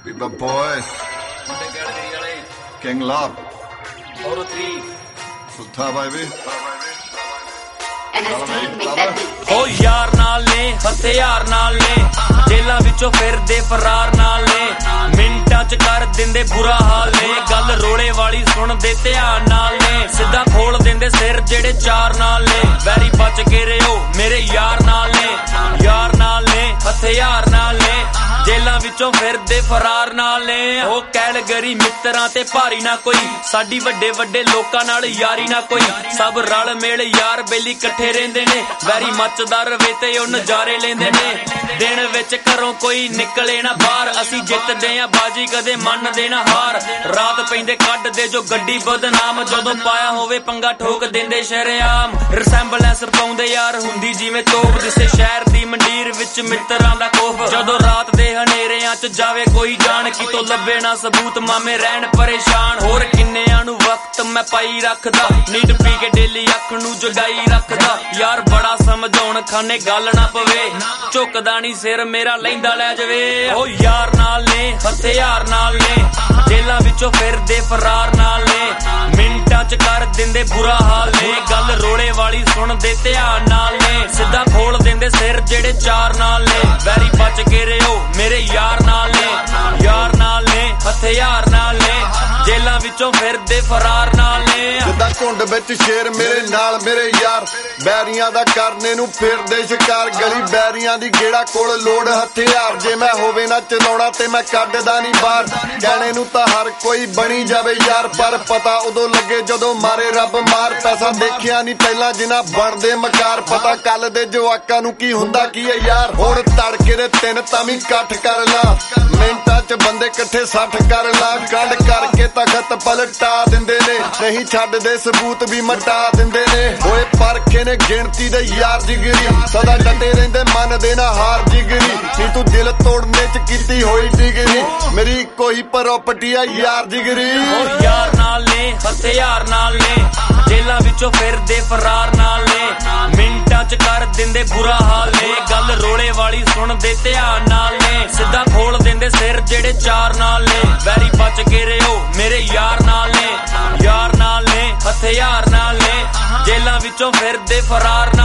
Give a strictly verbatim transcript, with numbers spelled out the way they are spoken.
Biba Boys, King Love, Sultan baby. ਹੋ ਯਾਰ ਨਾਲ ਨੇ ਹਥਿਆਰ ਨਾਲ ਨੇ ਜੇਲਾਂ ਵਿੱਚੋਂ ਫਿਰਦੇ ਫਰਾਰ ਨਾਲ ਨੇ ਮਿੰਟਾਂ ਚ ਕਰ ਦਿੰਦੇ ਬੁਰਾ ਹਾਲ ਨੇ ਗੱਲ ਰੋਲੇ ਵਾਲੀ ਸੁਣਦੇ ਧਿਆਨ ਨਾਲ ਨੇ ਸਿੱਧਾ ਖੋਲ ਦਿੰਦੇ ਸਿਰ ਜਿਹੜੇ ਚਾਰ ਨਾਲ ਨੇ ਵੈਰੀ ਬਚ ਕੇ ਰਿਓ ਮੇਰੇ ਯਾਰ ਨਾਲ ਨੇ ਯਾਰ ਨਾਲ ਨੇ ਹਥਿਆਰ ਨਾਲ ਨੇ ਜੇਲਾਂ ਵਿੱਚੋਂ ਫਿਰਦੇ ਫਰਾਰ ਨਾਲ ਨੇ ਉਹ ਕੈਲਗਰੀ ਮਿੱਤਰਾਂ ਤੇ ਭਾਰੀ ਨਾ ਕੋਈ ਸਾਡੀ ਵੱਡੇ ਵੱਡੇ ਲੋਕਾਂ ਨਾਲ ਯਾਰੀ ਨਾ ਕੋਈ ਸਭ ਰਲ ਮਿਲ ਯਾਰ ਬੇਲੀ ਇਕੱਠੇ ਰਹਿੰਦੇ ਨੇ ਵੈਰੀ ਮੱਚਦਾ ਰਵੇ ਤੇ ਉਹ ਨਜ਼ਾਰੇ ਲੈਂਦੇ ਨੇ ਦਿਨ ਵਿੱਚ ਘਰੋਂ ਕੋਈ ਨਿਕਲੇ ਨਾ ਬਾਹਰ ਅਸੀਂ ਜਿੱਤਦੇ ਆ ਬਾਜੀ ਕਦੇ ਮੰਨਦੇ ਨਾ ਹਾਰ ਰਾਤ ਪੈਂਦੇ ਕੱਢਦੇ ਜੋ ਗੱਡੀ ਬਦਨਾਮ ਜਦੋਂ ਪਾਇਆ ਹੋਵੇ ਪੰਗਾ ਠੋਕ ਦਿੰਦੇ ਸ਼ਰੇਆਮ ਰਿਸੈਂਬਲੈਂਸ ਪਾਉਂਦੇ ਯਾਰ ਹੁੰਦੀ ਜਿਵੇਂ ਤੋਪ ਦਿਸੇ ਸ਼ਹਿਰ ਦੀ ਮੰਡੀਰ ਵਿੱਚ ਮਿੱਤਰਾਂ ਦਾ ਖੋਫ ਜਦੋਂ ਰਾਤ ਦੇ ਹਨੇਰਿਆਂ ਚ ਜਾਵੇ ਕੋਈ ਜਾਣ ਕਿਤੋਂ ਲੱਭੇ ਨਾ ਸਬੂਤ ਮਾਮੇ ਰਹਿਣ ਪਰੇਸ਼ਾਨ ਹੋਰ ਕਿੰਨਿਆਂ ਨੂੰ ਵਕਤ ਮੈਂ ਪਾਈ ਰੱਖਦਾ ਨੀਂਦ ਪੀ ਕੇ ਡੇਲੀ ਅੱਖ ਨੂੰ ਜਗਾਈ ਰੱਖਦਾ ਯਾਰ ਬੜਾ ਸਮਝਾਉਣ ਖਾਨੇ ਗੱਲ ਨਾ ਪਵੇ ਝੁਕਦਾ ਨਹੀਂ ਸਿਰ ਮੇਰਾ ਲੈਂਦਾ ਲੈ ਜਾਵੇ ਉਹ ਯਾਰ ਨਾਲ ਨੇ ਹਥਿਆਰ ਨਾਲ ਨੇ ਜੇਲਾਂ ਵਿੱਚੋਂ ਫਿਰਦੇ ਫਰਾਰ ਨਾਲ ਨੇ ਮਿੰਟਾਂ ਚ ਕਰ ਦਿੰਦੇ ਬੁਰਾ ਹਾਲ ਨੇ ਗੱਲ ਰੋਲੇ ਵਾਲੀ ਸੁਣਦੇ ਧਿਆਨ ਨਾਲ ਨੇ ਸਿੱਧਾ ਖੋਲ ਦਿੰਦੇ ਸਿਰ ਜਿਹੜੇ ਚਾਰ ਨਾਲ ਨੇ ਵੈਰੀ ਬਚ ਕੇ ਰਿਓ ਮੇਰੇ ਯਾਰ ਨਾਲ ਨੇ ਯਾਰ ਨਾਲ ਨੇ ਹਥਿਆਰ ਨਾਲ ਨੇ ਜੇਲਾਂ ਵਿੱਚੋਂ ਫਿਰਦੇ ਫਰਾਰ ਨਾਲ ਨੇ ਜਿੱਦਾਂ ਝੁੰਡ ਵਿੱਚ ਸ਼ੇਰ ਮੇਰੇ ਨਾਲ ਮੇਰੇ ਯਾਰ ਬੈਰੀਆਂ ਦਾ ਕਰਨੇ ਨੂੰ ਫਿਰਦੇ ਸ਼ਿਕਾਰ ਗਲੀ ਬੈਰੀਆਂ ਦੀ ਗੇੜਾ ਕੋਲ ਲੋੜ ਹਥਿਆਰ ਜੇ ਮੈਂ ਹੋਵੇ ਨਾ ਚਲਾਉਣਾ ਤੇ ਮੈਂ ਕੱਢਦਾ ਨਹੀਂ ਬਾਹਰ ਕਹਿਣੇ ਨੂੰ ਤਾਂ ਹਰ ਕੋਈ ਬਣੀ ਜਾਵੇ ਯਾਰ ਪਰ ਪਤਾ ਉਦੋਂ ਲੱਗੇ ਜਦੋਂ ਮਾਰੇ ਰੱਬ ਮਾਰ ਪੈਸਾ ਦੇਖਿਆ ਨਹੀਂ ਪਹਿਲਾਂ ਜਿਨ੍ਹਾਂ ਬਣਦੇ ਮਕਾਰ ਪਤਾ ਕੱਲ ਦੇ ਜਵਾਕਾਂ ਨੂੰ ਕੀ ਹੁੰਦਾ ਕੀ ਹੈ ਯਾਰ ਹੁਣ ਤੜਕੇ ਦੇ ਤਿੰਨ ਤਾਂ ਵੀ ਇਕੱਠ ਕਰ ਲਾ ਮਿੰਟਾਂ ਚ ਬੰਦੇ ਇਕੱਠੇ ਸੱਠ ਕਰ ਲਾ ਕੱਢ ਕਰਕੇ ਤਖਤ ਪਲਟਾ ਦਿੰਦੇ ਨੇ ਨਹੀਂ ਛੱਡਦੇ ਸਬੂਤ ਵੀ ਮਟਾ ਦਿੰਦੇ ਨੇ ਓਏ ਪਰਖੇ ਨੇ ਗਿਣਤੀ ਦੇ ਯਾਰ ਜਿਗਰੀ ਸਦਾ ਡਟੇ ਰਹਿੰਦੇ ਮੰਨਦੇ ਨਾ ਹਾਰ ਜਿਗਰੀ ਨੀ ਤੂੰ ਦਿਲ ਤੋੜਨੇ ਚ ਕੀਤੀ ਹੋਈ ਡਿਗਰੀ ਮੇਰੀ ਕੋਈ ਪ੍ਰਾਪਰਟੀ ਆ ਯਾਰ ਜਿਗਰੀ ਉਹ ਯਾਰ ਨਾਲ ਨੇ ਹਥਿਆਰ ਨਾਲ ਨੇ ਜੇਲਾਂ ਵਿੱਚੋਂ ਫਿਰਦੇ ਫਰਾਰ ਨਾਲ ਨੇ ਮਿੰਟਾਂ ਚ ਕਰ ਦਿੰਦੇ ਬੁਰਾ ਹਾਲ ਨੇ ਗੱਲ ਰੋਲੇ ਵਾਲੀ ਸੁਣਦੇ ਧਿਆਨ ਨਾਲ ਨੇ ਸਿੱਧਾ ਖੋਲ ਦਿੰਦੇ ਸਿਰ ਜਿਹੜੇ ਚਾਰ ਨਾਲ ਨੇ ਵੈਰੀ ਬਚ ਕੇ ਰਿਓ ਮੇਰੇ ਯਾਰ ਨਾਲ ਨੇ ਯਾਰ ਨਾਲ ਨੇ ਹਥਿਆਰ ਨਾਲ ਨੇ ਜੇਲਾਂ ਵਿੱਚੋਂ ਫਿਰਦੇ ਫਰਾਰ